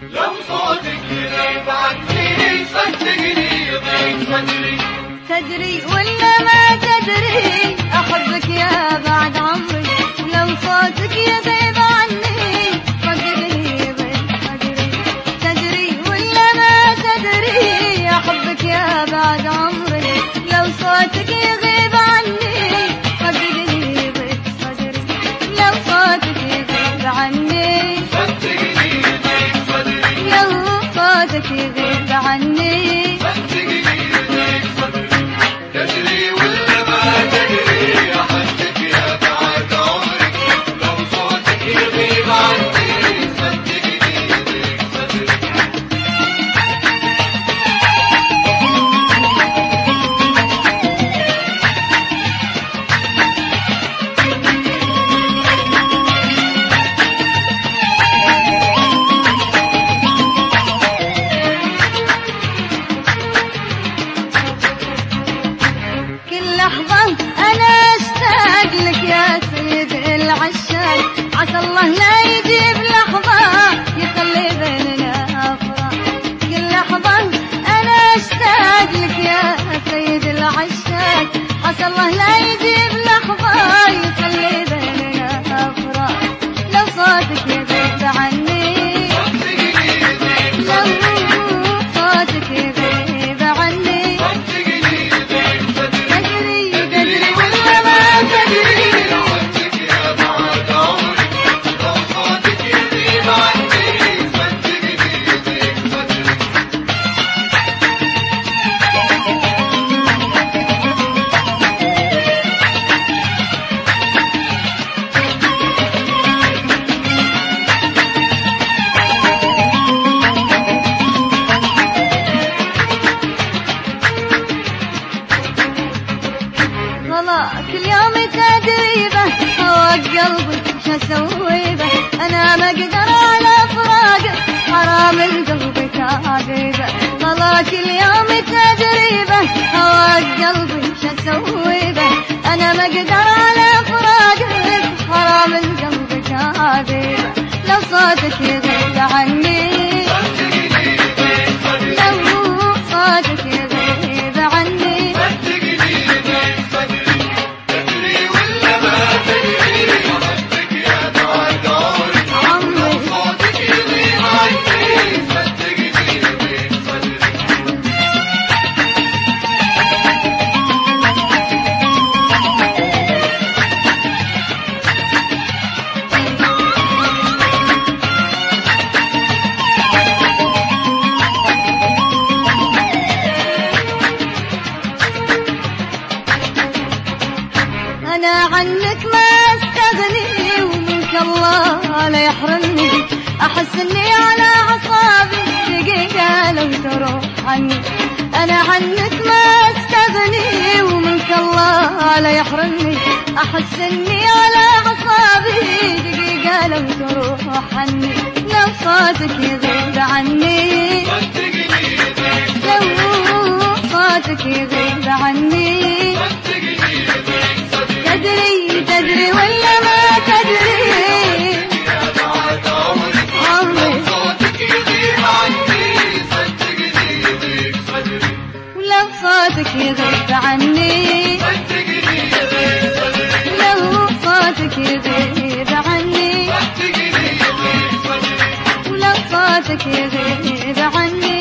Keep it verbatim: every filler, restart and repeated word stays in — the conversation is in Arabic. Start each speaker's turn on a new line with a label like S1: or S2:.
S1: لو صوتك يغيب عني صدقني يضيق صدري.
S2: تدري ولا ما تدري أحبك يا بعد عمري، لو صوتك يغيب عني صدقني يضيق صدري. تدري ولا ما تدري أحبك يا بعد عمري، لو صوتك يغيب عني صدقني يضيق صدري. لو صوتك يغيب عني
S1: صدقني يضيق صدري.
S2: لو صوتك يغيب عني
S1: صدقني يضيق صدري. تدري ولا ما تدري أحبك يا بعد عمري، لو صوتك يغيب عني صدقني يضيق صدري.
S2: كل لحظة أنا أشتاق لك يا سيد العشاق، عسى الله لا يجيب لحظة يخلي بيننا فراق. كل لحظة أنا أشتاق لك يا سيد العشاق، عسى الله لا يجيب لحظة يخلي بيننا فراق. لو صوتك يغيب عني لو صوتك يغيب عني كل يوم تدريبه هواك قلبي شسوي به، انا ما اقدر على فراقك حرام القلب تعذيبه. والله كل يوم تدريبه هواك قلبي شسوي به، انا ما اقدر على فراقك حرام القلب تعذيبه. لو صوتك يغيب عني لو صوتك يغيب عني أنا عنك ما استغني ومنك الله لا يحرمني، أحس إني على أعصابي دقيقة لو تروح عني. أنا عنك ما استغني ومنك الله لا يحرمني، أحس إني على أعصابي دقيقة لو تروح عني. لو صوتك يغيب عني لو صوتك يغيب عني تدري تدري ولا ما تدري عمري
S1: صوتك يغيب عني صدقني يضيق صدري.
S2: ولو صوتك يغيب عني
S1: صدقني يضيق صدري.
S2: لو صوتك يغيب عني
S1: صدقني يضيق صدري.
S2: ولو صوتك يغيب عني